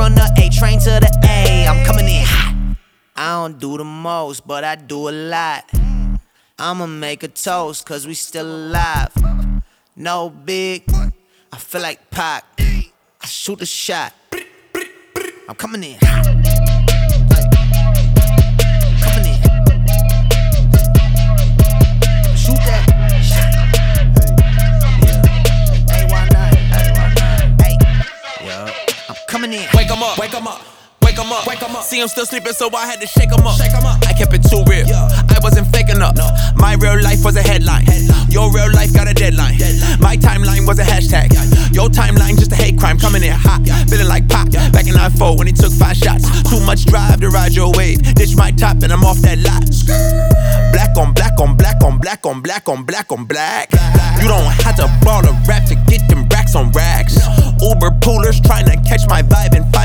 from the A train to the A. I'm coming in hot. I don't do the most, but I do a lot. I'ma make a toast, cause we still alive. No big, I feel like Pac. I shoot a shot. I'm coming in hot. Coming in. Shoot that shot. Hey, why not? Hey, yeah. I'm coming in. Wake 'em up, wake 'em up. Wake 'em up, wake 'em up. See him still sleeping, so I had to shake 'em up. I kept it too real. I wasn't faking up. My real life was a headline. Your real life got a deadline. My timeline was a hashtag. Your timeline just a hate crime. Coming in hot, feeling like Pac. Back in 94 when he took 5 shots. Too much drive to ride your wave. Ditch my top and I'm off that lot. Black on black on black on black on black on black on black. You don't have to ball a rap to get them racks on racks. Uber poolers trying to catch my vibe and